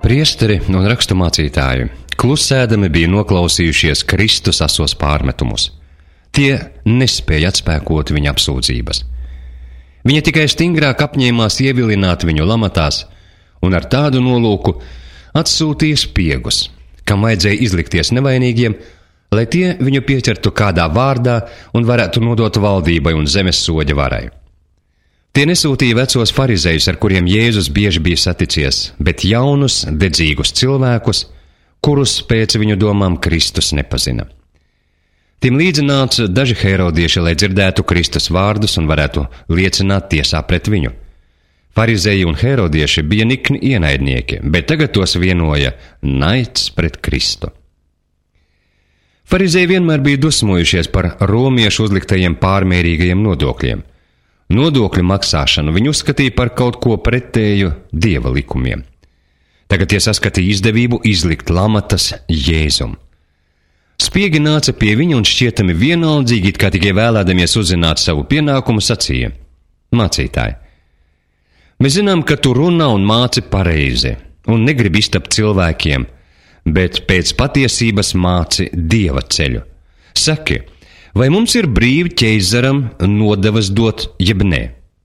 Priesteri un raksturmācītāji klusēdami bija noklausījušies Kristus asos pārmetumus. Tie nespēja atspēkot viņa apsūdzības. Viņa tikai stingrāk apņēmās ievilināt viņu lamatās un ar tādu nolūku atsūtīja spiegus, kam vajadzēja izlikties nevainīgiem, lai tie viņu pieķertu kādā vārdā un varētu nodot valdībai un zemes soļa varai. Tie nesūtīja vecos farizejus, ar kuriem Jēzus bieži bija saticies, bet jaunus, dedzīgus cilvēkus, kurus pēc viņu domām Kristus nepazina. Tiem līdzi nāca daži herodieši, lai dzirdētu Kristus vārdus un varētu liecināt tiesā pret viņu. Farizeji un herodieši bija nikni ienaidnieki, bet tagad tos vienoja naids pret Kristu. Farizeji vienmēr bija dusmojušies par romiešu uzliktajiem pārmērīgajiem nodokļiem. Nodokļu maksāšanu viņi uzskatīja par kaut ko pretēju Dieva likumiem. Tagad tie saskatīja izdevību izlikt lamatas Jēzum. Spiegi nāca pie viņa un šķietami vienaldzīgi, it kā tikai vēlēdamies uzzināt savu pienākumu, sacīja: Mācītāji, mēs zinām, ka tu runā un māci pareizi un negribi iztapt cilvēkiem, bet pēc patiesības māci Dieva ceļu. Saki, vai mums ir brīvi ķeizaram nodevas dot, jeb nē?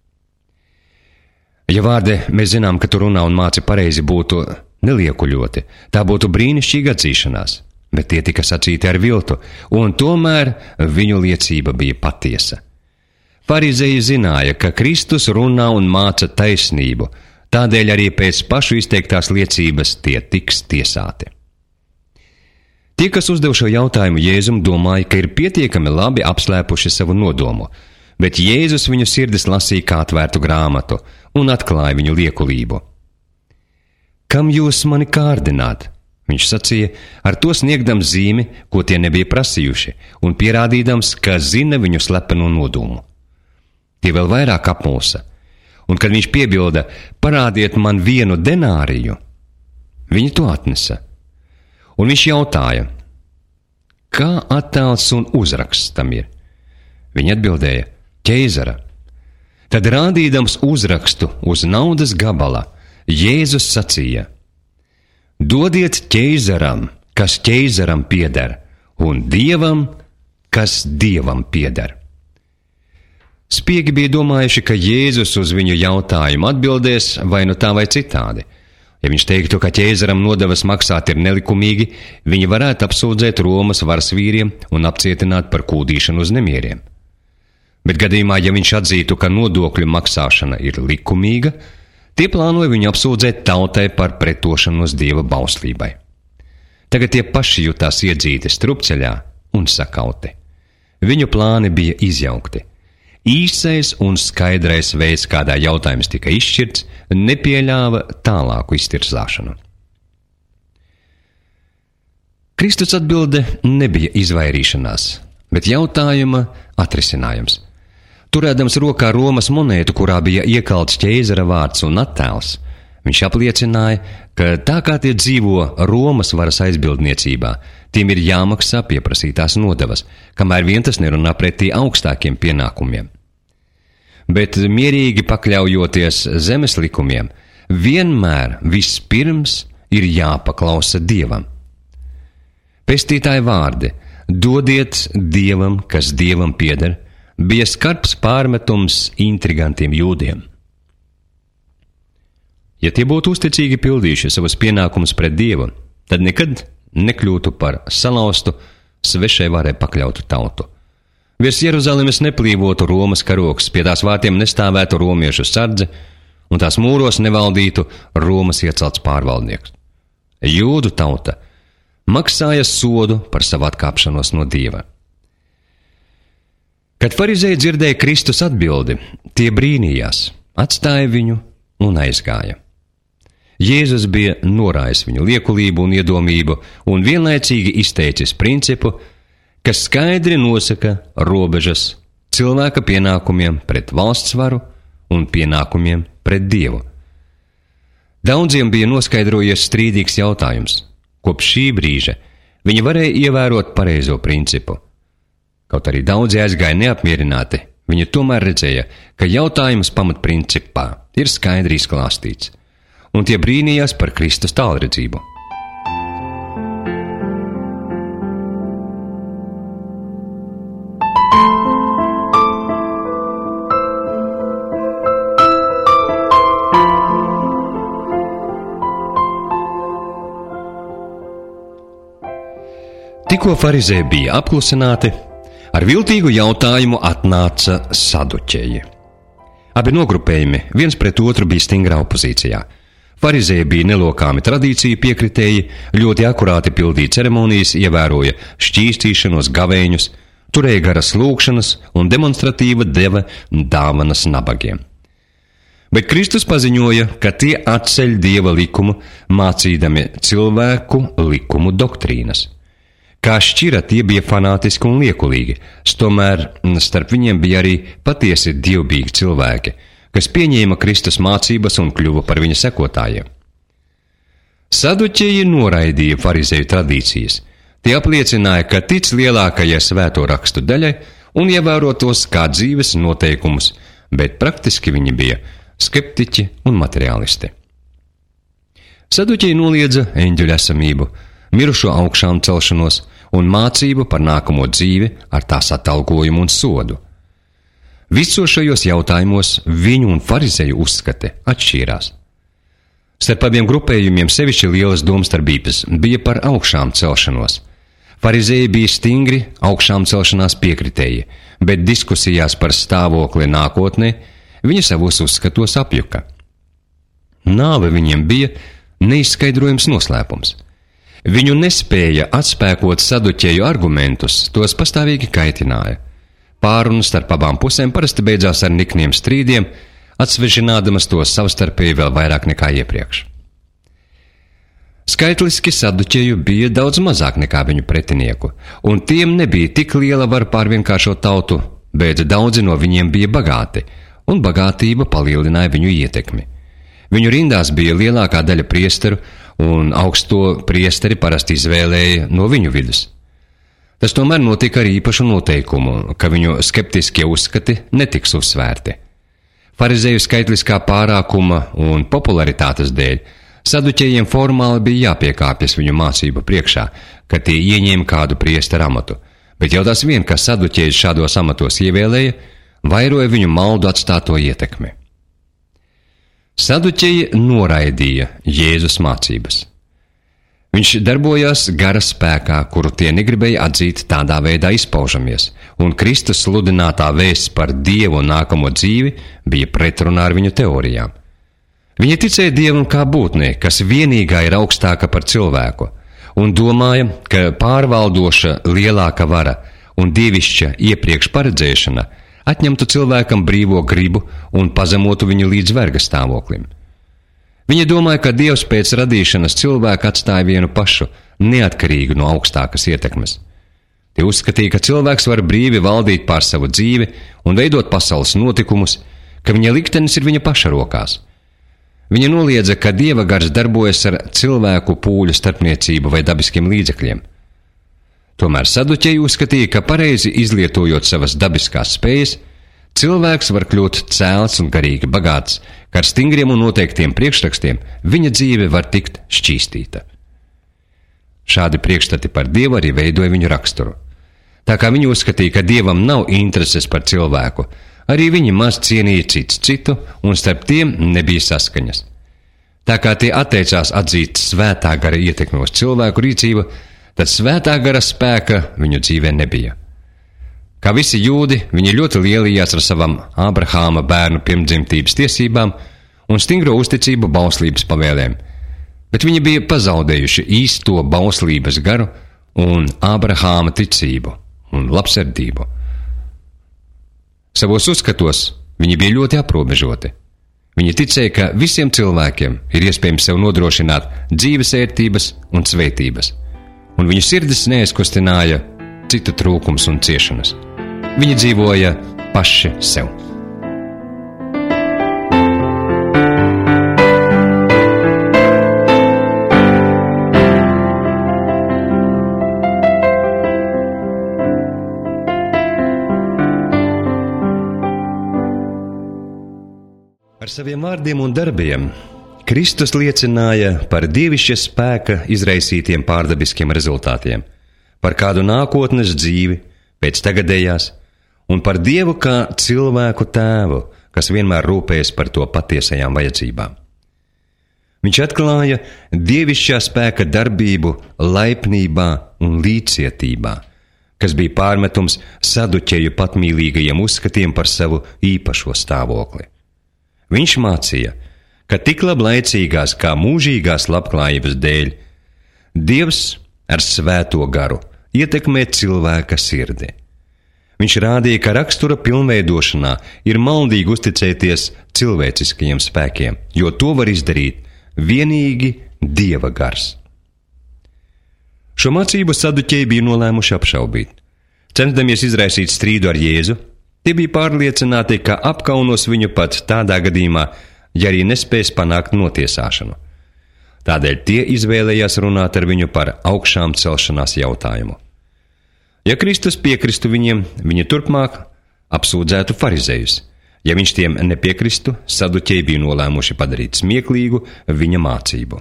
Ja vārdi mēs zinām, ka tu runā un māci pareizi būtu neliekuļoti, tā būtu brīnišķīga atzīšanās, bet tie tika sacīti ar viltu, un tomēr viņu liecība bija patiesa. Farizeji zināja, ka Kristus runā un māca taisnību, tādēļ arī pēc pašu izteiktās liecības tie tiks tiesāti. Tie, kas uzdev šo jautājumu Jēzum, domāja, ka ir pietiekami labi apslēpuši savu nodomu, bet Jēzus viņu sirdis lasīja kā atvērtu grāmatu un atklāja viņu liekulību. Kam jūs mani kārdināt? Viņš sacīja, ar to sniegdams zīmi, ko tie nebija prasījuši, un pierādīdams, ka zina viņu slepeno nodomu. Tie vēl vairāk apmulsa, un kad viņš piebilda, parādiet man 1 denāriju, viņi to atnesa. Un viņš jautāja, kā attēls un uzraksts tam ir? Viņi atbildēja, ķeizara. Tad rādīdams uzrakstu uz naudas gabala, Jēzus sacīja, dodiet ķeizaram, kas ķeizaram pieder, un Dievam, kas Dievam pieder. Spiegi bija domājuši, ka Jēzus uz viņu jautājumu atbildēs vai nu tā vai citādi. Ja viņš teiktu, ka ķeizaram nodevas maksāt ir nelikumīgi, viņi varētu apsūdzēt Romas varas vīriem un apcietināt par kūdīšanu uz nemieriem. Bet gadījumā, ja viņš atzītu, ka nodokļu maksāšana ir likumīga, tie plānoja viņu apsūdzēt tautai par pretošanos Dieva bauslībai. Tagad tie paši jutās iedzīti strupceļā un sakauti. Viņu plāni bija izjaukti. Īsais un skaidrais veids, kādā jautājums tika izšķirts, nepieļāva tālāku iztirzāšanu. Kristus atbilde nebija izvairīšanās, bet jautājuma atrisinājums. Turēdams rokā Romas monētu, kurā bija iekalts ķeizara vārds un attēls, viņš apliecināja, ka tā kā tie dzīvo Romas varas aizbildniecībā, tiem ir jāmaksā pieprasītās nodevas, kamēr vien tas nerunā pretī augstākiem pienākumiem. Bet mierīgi pakļaujoties zemes likumiem, vienmēr vispirms ir jāpaklausa Dievam. Pestītāji vārdi, dodiet Dievam, kas Dievam pieder, bija skarbs pārmetums intrigantiem jūdiem. Ja tie būtu uzticīgi pildījuši savus pienākumus pret Dievu, tad nekad nekļūtu par salauztu, svešai varai pakļautu tautu. Virs Jeruzalemes neplīvotu Romas karoks, pie tās vārtiem nestāvētu romiešu sardze, un tās mūros nevaldītu Romas iecelts pārvaldnieks. Jūdu tauta maksāja sodu par savu atkāpšanos no Dieva. Kad farizeji dzirdēja Kristus atbildi, tie brīnījās, atstāja viņu un aizgāja. Jēzus bija norājis viņu liekulību un iedomību un vienlaicīgi izteicis principu, kas skaidri nosaka robežas cilvēka pienākumiem pret valsts varu un pienākumiem pret Dievu. Daudziem bija noskaidrojies strīdīgs jautājums. Kopš šī brīža viņi varēja ievērot pareizo principu. Kaut arī daudzi aizgāja neapmierināti, viņi tomēr redzēja, ka jautājums pamatprincipā ir skaidri izklāstīts. un tie brīnījās par Kristus tālredzību. Tikko farizēji bija apklusināti, ar viltīgu jautājumu atnāca saduķeji. Abi nogrupējumi viens pret otru bija stingrā opozīcijā. Farizēji bija nelokāmi tradīciju piekritēji, ļoti akurāti pildīja ceremonijas, ievēroja šķīstīšanos, gavēņus, turēja garas lūgšanas un demonstratīva deva dāvanas nabagiem. Bet Kristus paziņoja, ka tie atceļ Dieva likumu, mācīdami cilvēku likumu doktrīnas. Kā šķira, tie bija fanātiski un liekulīgi, tomēr starp viņiem bija arī patiesi dievbijīgi cilvēki, kas pieņēma Kristus mācības un kļuva par viņa sekotājiem. Saduķeji noraidīja farizēju tradīcijas. Tie apliecināja, ka tic lielākajai svēto rakstu daļai un ievēro tos kā dzīves noteikumus, bet praktiski viņi bija skeptiķi un materiālisti. Saduķeji noliedza eņģeļu esamību, mirušo augšām celšanos un mācību par nākamo dzīvi ar tās atalgojumu un sodu. Visos šajos jautājumos viņu un farizēju uzskati atšķīrās. Starp abiem grupējumiem sevišķi lielas domstarbības bija par augšām celšanos. Farizēji bija stingri augšām celšanās piekritēji, bet diskusijās par stāvokli nākotnē viņi savos uzskatos apjuka. Nāve viņiem bija neizskaidrojams noslēpums. Viņu nespēja atspēkot saduķeju argumentus, tos pastāvīgi kaitināja. Pārunas starp abām pusēm parasti beidzās ar nikniem strīdiem, atsvežinādamas tos savstarpēji vēl vairāk nekā iepriekš. Skaitliski saduķeju bija daudz mazāk nekā viņu pretinieku, un tiem nebija tik liela vara pār vienkāršo tautu, bet daudzi no viņiem bija bagāti, un bagātība palielināja viņu ietekmi. Viņu rindās bija lielākā daļa priesteru, un augsto priesteri parasti izvēlēja no viņu vidus. Tas tomēr notika ar īpašu noteikumu, ka viņu skeptiskie uzskati netiks uzsvērti. Farizēju skaitliskā pārākuma un popularitātes dēļ saduķējiem formāli bija jāpiekāpjas viņu mācību priekšā, kad tie ieņēma kādu priesteru amatu, bet jau tas vien, ka saduķējs šādos amatos ievēlēja, vairoja viņu maldu atstāto ietekmi. Saduķeji noraidīja Jēzus mācības. Viņš darbojās gara spēkā, kuru tie negribēja atzīt tādā veidā izpaužamies, un Kristus sludinātā vēsts par Dievu un nākamo dzīvi bija pretrunā ar viņu teorijām. Viņi ticēja Dievam kā būtnei, kas vienīgā ir augstāka par cilvēku, un domāja, ka pārvaldoša lielāka vara un dievišķa iepriekš paredzēšana atņemtu cilvēkam brīvo gribu un pazemotu viņu līdz verga stāvoklim. Viņi domāja, ka Dievs pēc radīšanas cilvēku atstāja vienu pašu, neatkarīgu no augstākas ietekmes. Tie uzskatīja, ka cilvēks var brīvi valdīt pār savu dzīvi un veidot pasaules notikumus, ka viņa liktenis ir viņa paša rokās. Viņa noliedza, ka Dieva gars darbojas ar cilvēku pūļu starpniecību vai dabiskiem līdzekļiem. Tomēr saduķeji uzskatīja, ka pareizi izlietojot savas dabiskās spējas, cilvēks var kļūt cēls un garīgi bagāts, ka ar stingriem un noteiktiem priekšrakstiem viņa dzīve var tikt šķīstīta. Šādi priekšstati par Dievu arī veidoja viņu raksturu. Tā kā viņi uzskatīja, ka Dievam nav intereses par cilvēku, arī viņi maz cienīja cits citu, un starp tiem nebija saskaņas. Tā kā tie atteicās atzīt svētā gara ietekmi uz cilvēku rīcību, tad svētā gara spēka viņu dzīvē nebija. Kā visi jūdi, viņi ļoti lielījās ar savam Ābrahāma bērnu pirmdzimtības tiesībām un stingro uzticību bauslības pavēlēm, bet viņi bija pazaudējuši īsto bauslības garu un Ābrahāma ticību un labsirdību. Savos uzskatos viņi bija ļoti aprobežoti. Viņi ticēja, ka visiem cilvēkiem ir iespējams sev nodrošināt dzīves ērtības un svētības, un viņu sirdis neaizkustināja citu trūkums un ciešanas. Viņi dzīvoja paši sev. Ar saviem vārdiem un darbiem Kristus liecināja par dievišķa spēka izraisītiem pārdabiskiem rezultātiem, par kādu nākotnes dzīvi pēc tagadējās un par Dievu kā cilvēku tēvu, kas vienmēr rūpējas par to patiesajām vajadzībām. Viņš atklāja dievišķā spēka darbību laipnībā un līdzcietībā, kas bija pārmetums saduķeju patmīlīgajiem uzskatiem par savu īpašo stāvokli. Viņš mācīja, ka tik lablaicīgās kā mūžīgās labklājības dēļ Dievs ar svēto garu ietekmē cilvēka sirdi. Viņš rādīja, ka rakstura pilnveidošanā ir maldīgi uzticēties cilvēciskajiem spēkiem, jo to var izdarīt vienīgi Dieva gars. Šo mācību saduķeji bija nolēmuši apšaubīt. Censdamies izraisīt strīdu ar Jēzu, tie bija pārliecināti, ka apkaunos viņu pat tādā gadījumā, ja arī nespēs panākt notiesāšanu. Tādēļ tie izvēlējās runāt ar viņu par augšām celšanās jautājumu. Ja Kristus piekristu viņiem, viņi turpmāk apsūdzētu farizejus. Ja viņš tiem nepiekristu, saduķeji bija nolēmuši padarīt smieklīgu viņa mācību.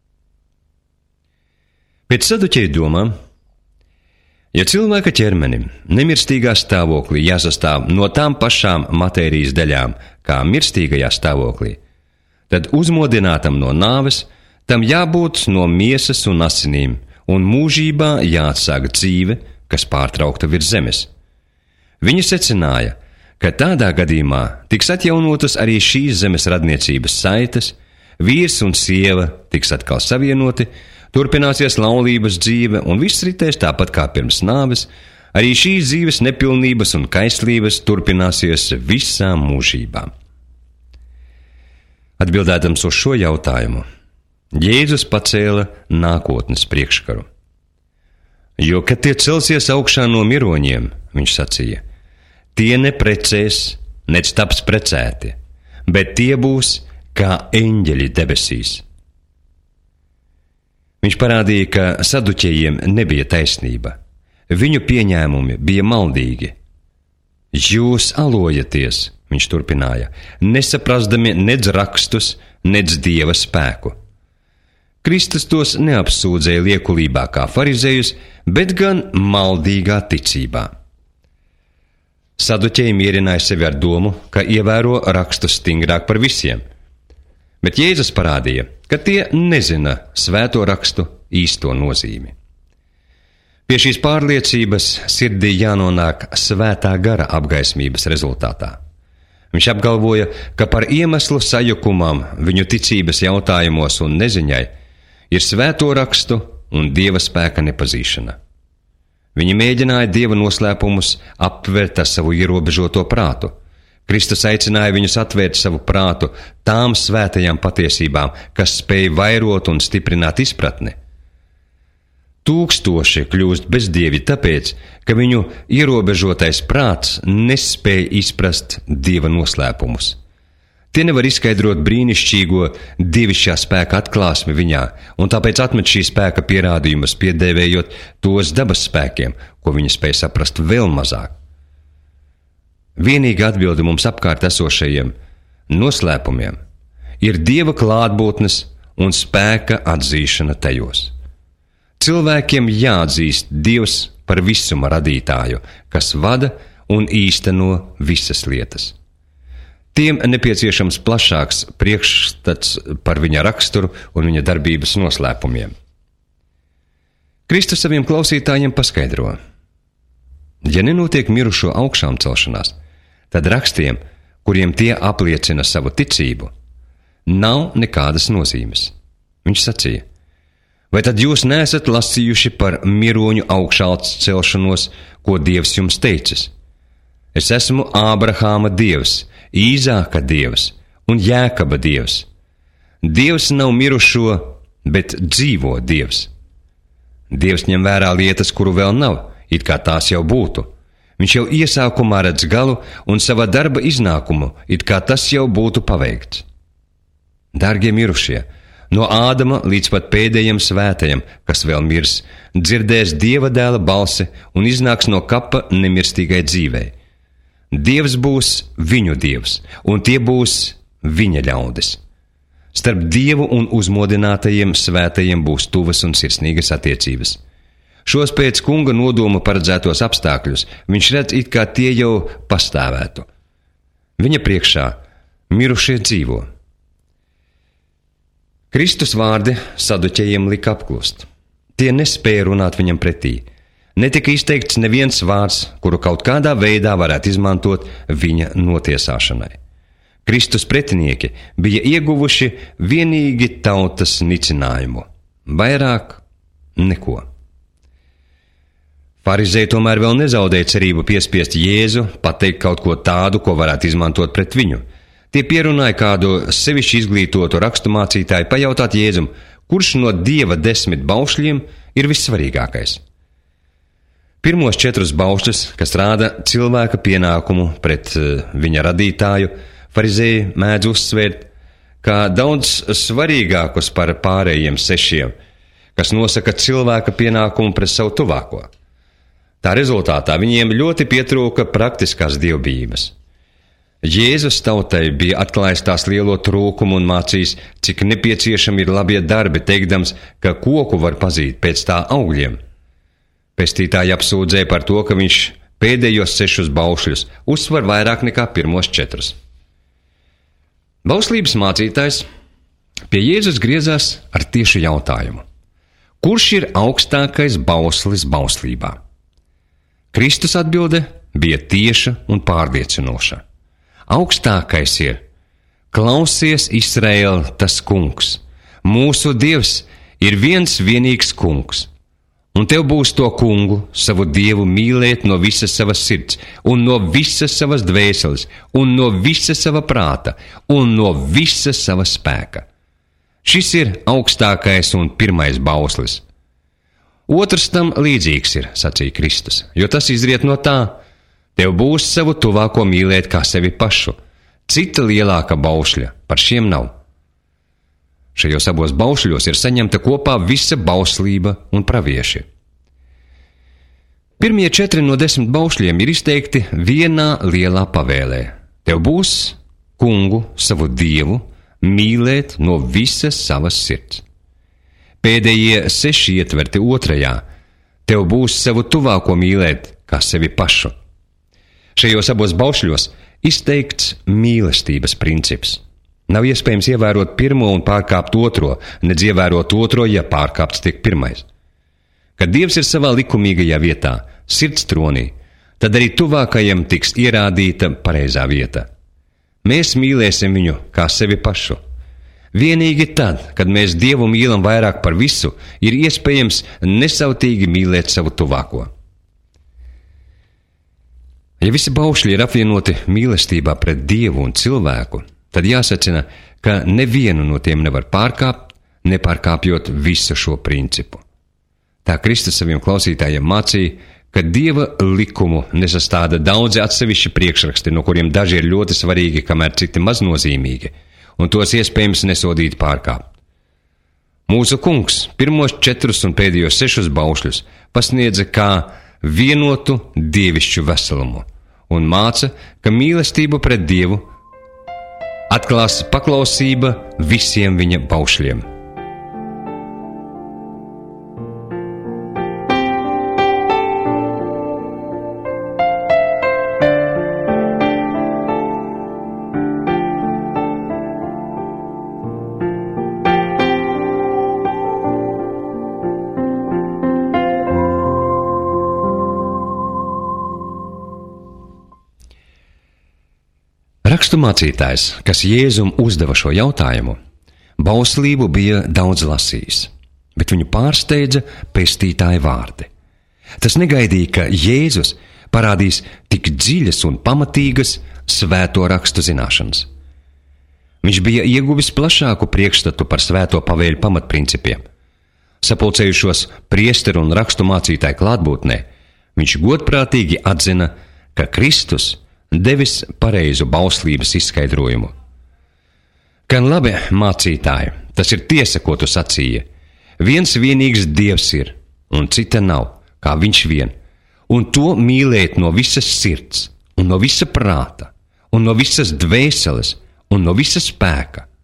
Pēc saduķeju domām, ja cilvēka ķermenim nemirstīgā stāvoklī jāsastāv no tām pašām matērijas daļām, kā mirstīgajā stāvoklī, tad uzmodinātam no nāves tam jābūt no miesas un asinīm, un mūžībā jāatsāk dzīve, kas pārtraukta virs zemes. Viņi secināja, ka tādā gadījumā tiks atjaunotas arī šīs zemes radniecības saites, vīrs un sieva tiks atkal savienoti, turpināsies laulības dzīve un viss ritēs tāpat kā pirms nāves, arī šīs dzīves nepilnības un kaislības turpināsies visām mūžībām. Atbildēdams uz šo jautājumu, Jēzus pacēla nākotnes priekškaru. Jo, kad tie celsies augšā no miroņiem, viņš sacīja, tie neprecēs, nec taps precēti, bet tie būs kā eņģeļi debesīs. Viņš parādīja, ka saduķejiem nebija taisnība. Viņu pieņēmumi bija maldīgi. Jūs alojaties, viņš turpināja, nesaprastami nedz rakstus, nedz Dieva spēku. Kristus tos neapsūdzēja liekulībā kā farizejus, bet gan maldīgā ticībā. Saduķeji mierināja sevi ar domu, ka ievēro rakstus stingrāk par visiem, bet Jēzus parādīja, ka tie nezina svēto rakstu īsto nozīmi. Pie šīs pārliecības sirdī jānonāk svētā gara apgaismības rezultātā. Viņš apgalvoja, ka par iemeslu sajukumam viņu ticības jautājumos un neziņai ir svēto rakstu un Dieva spēka nepazīšana. Viņi mēģināja Dieva noslēpumus aptvert ar savu ierobežoto prātu. Kristus aicināja viņus atvērt savu prātu tām svētajām patiesībām, kas spēj vairot un stiprināt izpratni. Tūkstoši kļūst bezdievi tāpēc, ka viņu ierobežotais prāts nespēj izprast Dieva noslēpumus. Tie nevar izskaidrot brīnišķīgo dievišķā spēka atklāsmi viņā, un tāpēc atmet šī spēka pierādījumus, piedēvējot tos dabas spēkiem, ko viņi spēj saprast vēl mazāk. Vienīga atbilde mums apkārt esošajiem noslēpumiem ir Dieva klātbūtnes un spēka atzīšana tajos. Cilvēkiem jāatzīst Dievs par visuma radītāju, kas vada un īsteno visas lietas. Tiem nepieciešams plašāks priekšstats par viņa raksturu un viņa darbības noslēpumiem. Kristus saviem klausītājiem paskaidro: ja nenotiek mirušo augšām celšanās, tad rakstiem, kuriem tie apliecina savu ticību, nav nekādas nozīmes. Viņš sacīja: vai tad jūs neesat lasījuši par miroņu augšāls celšanos, ko Dievs jums teicis? Es esmu Ābrahāma Dievs, Īzāka Dievs un Jēkaba Dievs. Dievs nav mirušo, bet dzīvo Dievs. Dievs ņem vērā lietas, kuru vēl nav, it kā tās jau būtu. Viņš jau iesākumā redz galu un sava darba iznākumu, it kā tas jau būtu paveikts. Dārgie mirušie, no Ādama līdz pat pēdējiem svētajiem, kas vēl mirs, dzirdēs Dieva dēla balsi un iznāks no kapa nemirstīgai dzīvei. Dievs būs viņu Dievs, un tie būs viņa ļaudis. Starp Dievu un uzmodinātajiem svētajiem būs tuvas un sirsnīgas attiecības. Šos pēc kunga nodoma paredzētos apstākļus viņš redz it kā tie jau pastāvētu. Viņa priekšā mirušie dzīvo. Kristus vārdi saduķejiem lika apklust. Tie nespēja runāt viņam pretī. Netika izteikts neviens vārds, kuru kaut kādā veidā varētu izmantot viņa notiesāšanai. Kristus pretinieki bija ieguvuši vienīgi tautas nicinājumu. Vairāk neko. Farizēji tomēr vēl nezaudēja cerību piespiest Jēzu pateikt kaut ko tādu, ko varētu izmantot pret viņu. Tie pierunāja kādu sevišķi izglītotu raksturmācītāju pajautāt Jēzum, kurš no Dieva 10 baušļiem ir vissvarīgākais. Pirmos 4 baušļus, kas rāda cilvēka pienākumu pret viņa radītāju, farizēji mēdz uzsvērt kā daudz svarīgākus par pārējiem 6, kas nosaka cilvēka pienākumu pret savu tuvāko. Tā rezultātā viņiem ļoti pietrūka praktiskās dievbijības. Jēzus tautai bija atklājis tās lielo trūkumu un mācījis, cik nepieciešami ir labie darbi, teikdams, ka koku var pazīt pēc tā augļiem. Pestītāji apsūdzēja par to, ka viņš pēdējos 6 baušļus uzsver vairāk nekā pirmos 4. Bauslības mācītājs pie Jēzus griezās ar tiešu jautājumu. Kurš ir augstākais bauslis bauslībā? Kristus atbilde bija tieša un pārliecinoša. Augstākais ir: klausies, Izraēl, tas kungs. Mūsu Dievs ir viens vienīgs kungs. Un tev būs to kungu, savu Dievu mīlēt no visas savas sirds, un no visas savas dvēseles, un no visa sava prāta, un no visa sava spēka. Šis ir augstākais un pirmais bauslis. Otrs tam līdzīgs ir, sacīja Kristus, jo tas izriet no tā: tev būs savu tuvāko mīlēt kā sevi pašu. Cita lielāka baušļa par šiem nav. Šajos abos baušļos ir saņemta kopā visa bauslība un pravieši. Pirmie 4 no 10 baušļiem ir izteikti vienā lielā pavēlē. Tev būs kungu, savu Dievu, mīlēt no visas savas sirds. Pēdējie 6 ietverti 2. Tev būs savu tuvāko mīlēt kā sevi pašu. Šajos abos baušļos izteikts mīlestības princips. Nav iespējams ievērot 1. un pārkāpt 2., nedz ievērot 2., ja pārkāpts tiek 1. Kad Dievs ir savā likumīgajā vietā, sirds tronī, tad arī tuvākajam tiks ierādīta pareizā vieta. Mēs mīlēsim viņu kā sevi pašu. Vienīgi tad, kad mēs Dievu mīlam vairāk par visu, ir iespējams nesautīgi mīlēt savu tuvāko. Ja visi baušļi ir apvienoti mīlestībā pret Dievu un cilvēku, tad jāsacina, ka nevienu no tiem nevar pārkāpt, nepārkāpjot visu šo principu. Tā Kristus saviem klausītājiem mācīja, ka Dieva likumu nesastāda daudzi atsevišķi priekšraksti, no kuriem daži ir ļoti svarīgi, kamēr citi maznozīmīgi, un tos iespējams nesodīt pārkāpt. Mūsu kungs pirmos 4 un pēdējos 6 baušļus pasniedza kā vienotu dievišķu veselumu un māca, ka mīlestību pret Dievu atklās paklausība visiem viņa baušļiem. Raksturmācītājs, kas Jēzum uzdeva šo jautājumu, bauslību bija daudz lasījis, bet viņu pārsteidza pestītāja vārdi. Tas negaidīja, ka Jēzus parādīs tik dziļas un pamatīgas svēto rakstu zināšanas. Viņš bija ieguvis plašāku priekšstatu par svēto pavēļu pamatprincipiem. Sapulcējušos priesteru un raksturmācītāju klātbūtnē, viņš godprātīgi atzina, ka Kristus devis pareizu bauslības izskaidrojumu. Gan labi, mācītāji, tas ir tiesa, ko tu sacīji. Viens vienīgs Dievs ir, un cita nav, kā viņš vien, un to mīlēt no visas sirds, un no visa prāta, un no visas dvēseles, un no visa spēka,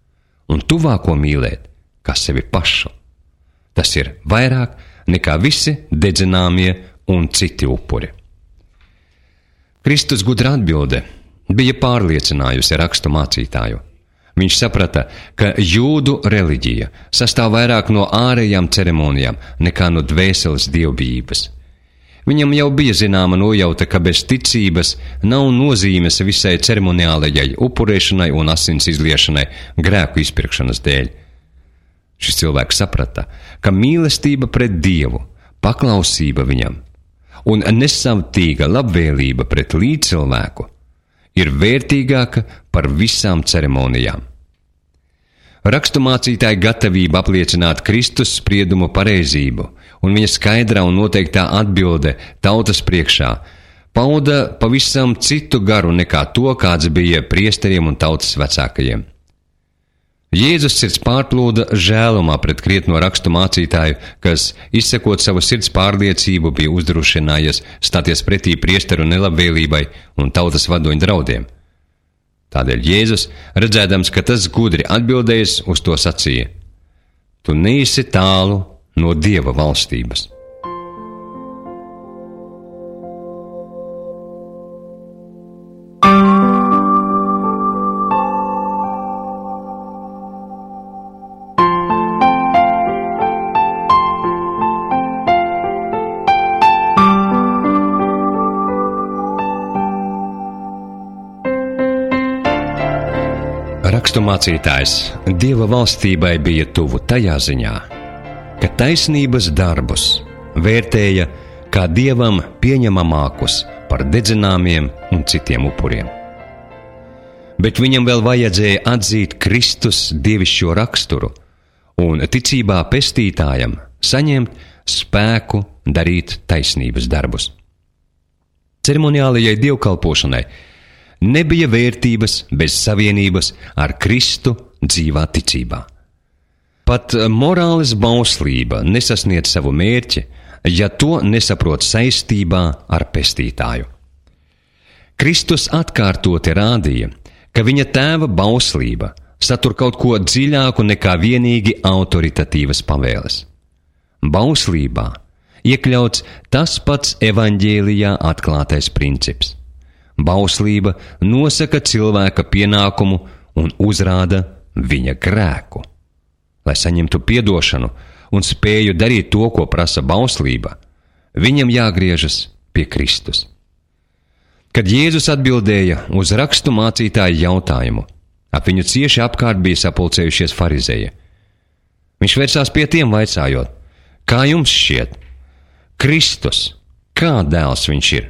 un tuvāko mīlēt kā sevi pašu. Tas ir vairāk nekā visi dedzināmie un citi upuri. Kristus gudra atbilde bija pārliecinājusi rakstu mācītāju. Viņš saprata, ka jūdu reliģija sastāv vairāk no ārējām ceremonijām nekā no dvēseles dievbijības. Viņam jau bija zināma nojauta, ka bez ticības nav nozīmes visai ceremoniālajai upurēšanai un asins izliešanai grēku izpirkšanas dēļ. Šis cilvēks saprata, ka mīlestība pret Dievu, paklausība viņam un nesavtīga labvēlība pret līdzcilvēku ir vērtīgāka par visām ceremonijām. Raksturmācītāja gatavība apliecināt Kristus spriedumu pareizību un viņa skaidrā un noteiktā atbilde tautas priekšā pauda pavisam citu garu nekā to, kāds bija priesteriem un tautas vecākajiem. Jēzus sirds pārplūda žēlumā pret krietno raksturmācītāju, kas, izsekot savu sirds pārliecību, bija uzdrošinājies stāties pretī priesteru nelabvēlībai un tautas vadoņu draudiem. Tādēļ Jēzus, redzēdams, ka tas gudri atbildējis, uz to sacīja: Tu neesi tālu no Dieva valstības. Raksturmācītājs Dieva valstībai bija tuvu tajā ziņā, ka taisnības darbus vērtēja kā Dievam pieņemamākus par dedzināmiem un citiem upuriem. Bet viņam vēl vajadzēja atzīt Kristus dievišķo raksturu un ticībā pestītājam saņemt spēku darīt taisnības darbus. Ceremoniālajai dievkalpošanai nebija vērtības bez savienības ar Kristu dzīvā ticībā. Pat morāles bauslība nesasniedz savu mērķi, ja to nesaprot saistībā ar pestītāju. Kristus atkārtoti rādīja, ka viņa tēva bauslība satur kaut ko dziļāku nekā vienīgi autoritatīvas pavēles. Bauslībā iekļauts tas pats evaņģēlijā atklātais princips. Bauslība nosaka cilvēka pienākumu un uzrāda viņa grēku. Lai saņemtu piedošanu un spēju darīt to, ko prasa bauslība, viņam jāgriežas pie Kristus. Kad Jēzus atbildēja uz raksturmācītāju jautājumu, ap viņu cieši apkārt bija sapulcējušies farizeji. Viņš vērsās pie tiem vaicājot: Kā jums šķiet? Kristus, kā dēls viņš ir?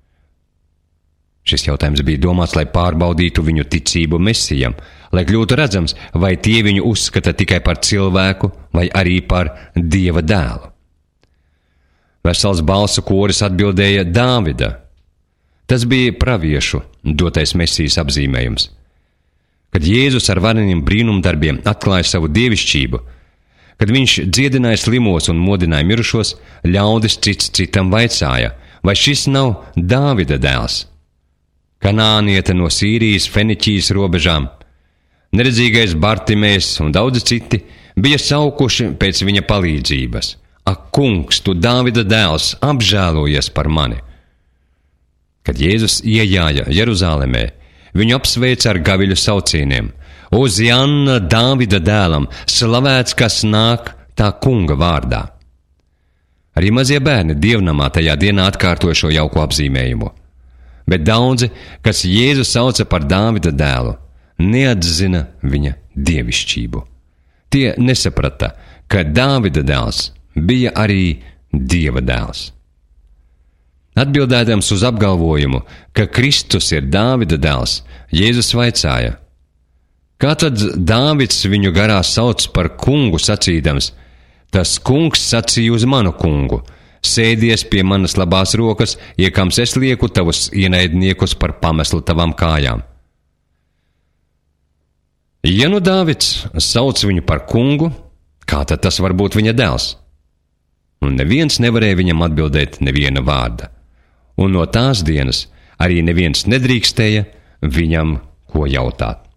Šis jautājums bija domāts, lai pārbaudītu viņu ticību Mesijam, lai kļūtu redzams, vai tie viņu uzskata tikai par cilvēku vai arī par Dieva dēlu. Vesels balsu koris atbildēja Dāvida. Tas bija praviešu dotais Mesijas apzīmējums. Kad Jēzus ar vareniem brīnumdarbiem atklāja savu dievišķību, kad viņš dziedināja slimos un modināja mirušos, ļaudis cits citam vaicāja, vai šis nav Dāvida dēls? Kanāniete no Sīrijas, Feniķijas robežām, neredzīgais Bartimējs un daudzi citi bija saukuši pēc viņa palīdzības: Ak, kungs, tu Dāvida dēls, apžēlojies par mani! Kad Jēzus iejāja Jeruzālemē, viņu apsveica ar gaviļu saucieniem: Ozianna Dāvida dēlam, slavēts, kas nāk tā kunga vārdā! Arī mazie bērni dievnamā tajā dienā atkārtoja šo jauko apzīmējumu. Bet daudzi, kas Jēzu sauca par Dāvida dēlu, neatzina viņa dievišķību. Tie nesaprata, ka Dāvida dēls bija arī Dieva dēls. Atbildēdams uz apgalvojumu, ka Kristus ir Dāvida dēls, Jēzus vaicāja: Kā tad Dāvids viņu garā sauc par kungu sacīdams: Tas kungs sacīja uz manu kungu: Sēdies pie manas labās rokas, iekams es lieku tavus ienaidniekus par pameslu tavām kājām. Ja nu Dāvids sauc viņu par kungu, kā tad tas var būt viņa dēls? Un neviens nevarēja viņam atbildēt neviena vārda. Un no tās dienas arī neviens nedrīkstēja viņam ko jautāt.